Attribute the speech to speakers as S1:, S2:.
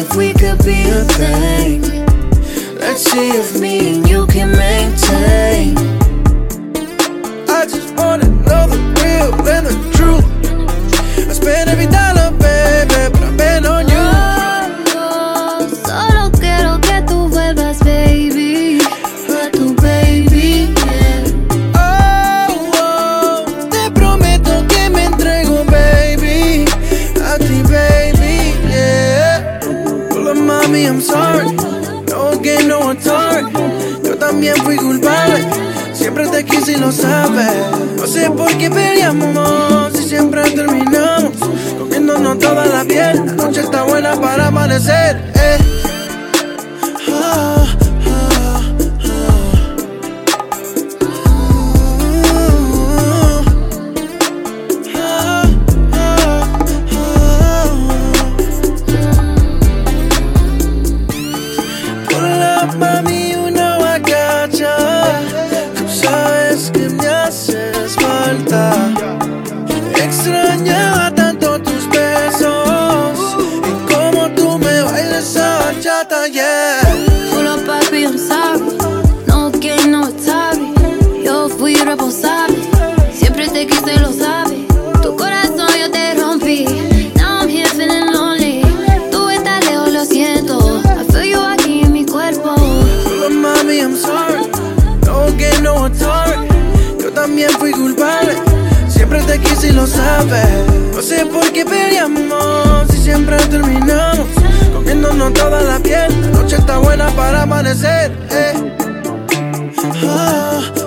S1: if we could be a thing. Let's see if me and you can maintain.
S2: I just wanna know the real and the truth. I spend every dollar, baby, but I bet on you.
S1: Oh, solo quiero que tú vuelvas, baby. A tu baby, yeah.
S2: Oh, te prometo que me entrego, baby. A ti, baby, yeah. Hola, mami, I'm sorry. No again, no one sorry. Yo también fui culpable. Siempre te quise y lo sabes. No sé por qué peleamos y siempre terminamos comiéndonos toda la piel. La noche está buena para amanecer, Ah, ah, ah. Ah, ah, ah. Pull up, mami, you know I gotcha. Sabes que me haces falta. Extrañaba tanto tus besos y cómo tú me bailas esa bachata, yeah.
S1: Pull up, papi, I'm sorry. No game, no sorry. Yo fui responsable. Siempre te quise, lo sabes. Tu corazón yo te rompí. Now I'm here feeling lonely. Tú estás lejos, lo siento. I feel you aquí en mi cuerpo.
S2: Hola, mami, I'm sorry. No game, no one sorry. Yo también fui culpable. Siempre te quise y lo sabes. No sé por qué peleamos y siempre terminamos comiéndonos toda la piel. La noche está buena para amanecer, Ah,